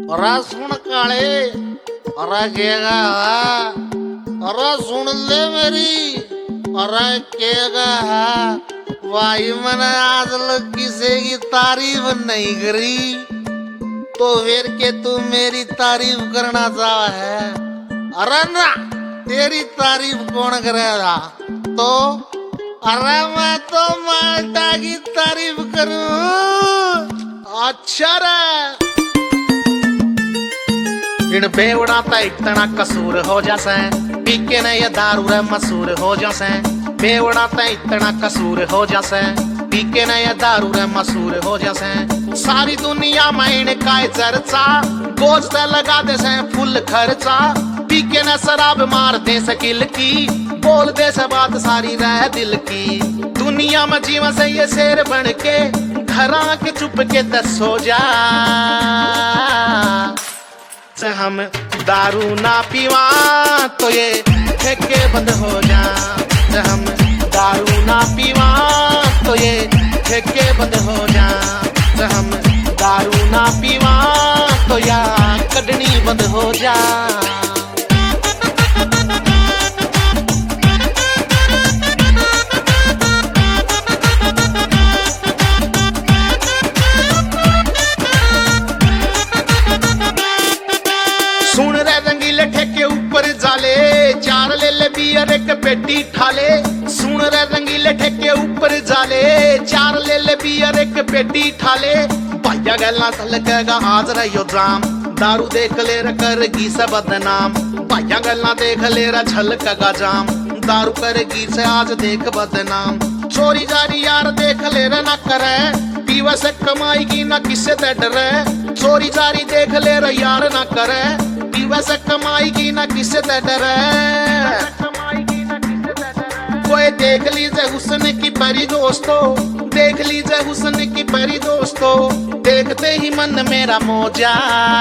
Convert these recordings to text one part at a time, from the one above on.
अरे सुन काले, अरे केगा, अरे सुन ले मेरी, अरे केगा भाई मैंने आज लग किसी की तारीफ नहीं करी तो फिर के तू मेरी तारीफ करना चाहा है। अरे ना, तेरी तारीफ कौन करेगा तो? अरे मैं तो माल्टा की तारीफ करूं। अच्छा रे, इन बेवड़ा ता इतना कसूर हो जासे, पीके ने ये दारू रे मसूर हो जासे। बेवड़ा ता इतना कसूर हो जासे, पीके ने ये दारू रे मसूर हो जासे। सारी दुनिया में इनका चर्चा, गोश्त लगा दे से फुल खर्चा। पीके ने शराब मार दे से किल की, बोल दे से बात सारी रह दिल की। दुनिया में जीवन से ये शेर बन के, घर आके चुप के दस हो जा। हम दारू ना पीवा तो ये ठेके बंद हो जा। हम दारू ना पीवा तो ये ठेके बंद हो जा। हम दारू ना पीवा तो या कटनी बंद हो जा। सुन रे रंगीले ठेके ऊपर जाले, चार ले ले बियर एक पेटी ठाले। सुन रे रंगीले ठेके ऊपर जाले, चार ले ले बियर एक पेटी ठाले। भैया गल्ला लगेगा आज रहियो जाम, दारू देख ले रे करगी से बदनाम। भैया गल्ला देख ले रे झलकेगा जाम, दारू करेगी से आज देख बदनाम। चोरी जारी यार देख ले रे ना करे, पीवा से कमाएगी ना किसे ते डरे। चोरी जारी देख ले रे यार ना करे, वैसे कमाएगी ना किसे ते डरे। कोई देख लीजिए हुस्न की परी दोस्तों, देख लीजिए हुस्न की परी दोस्तों। देखते ही मन मेरा मौजा,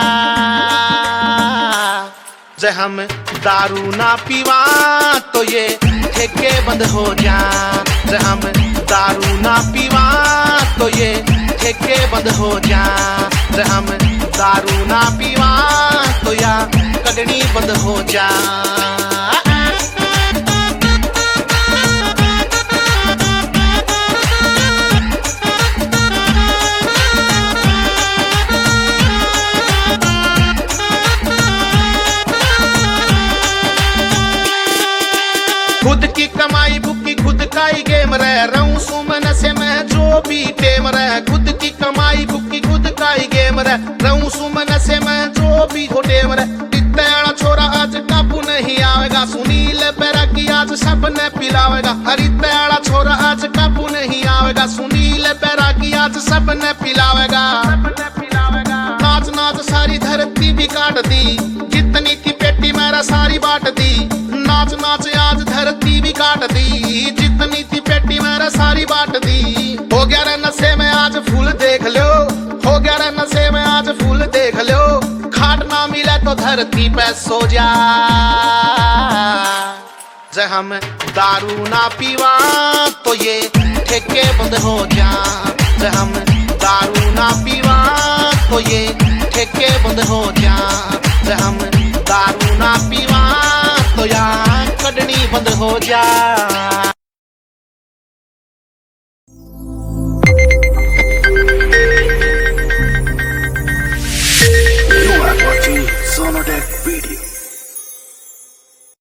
जे हम दारू ना पीवा तो ये ठेके बंद हो जा। जे हम दारू ना पीवा तो ये ठेके बंद हो जा। जे हम दारू ना पीवा तो या कटनी बंद हो जा। खुद की कमाई भुक्की खुद का ही गेम रह रहूं सुमन से मैं जो भी टेम रह। खुद की कमाई भुक्की खुद का ही गेम रह रहूं सुमन से मैं जो भी हो टेम रह। इतना छोरा आज काबू नहीं आवेगा, सुनील बैरागी आज सबने पिलावेगा। हर इतना छोरा आज काबू नहीं आवेगा, सुनील बैरागी आज सबने पिलावेगा। नाच नाच सारी धरती भी काट दी, जितनी थी पेटी मेरा सारी बांट दी। नाच नाच आज धरती भी काट दी, जितनी थी पेटी मेरा सारी बांट दी। हो गया रे नशे में आज फूल देख लो, हो गया रे नशे में आज फूल देख लो। खाट ना मिले तो धरती पे सो जा। जे हम दारू ना पीवा तो ये ठेके बंद हो जा। जे हम दारू ना पीवा तो ये ठेके बंद हो जा। जे हम दारू ना पीवा तो या कटनी बंद हो जा। You are watching Sonotech Video.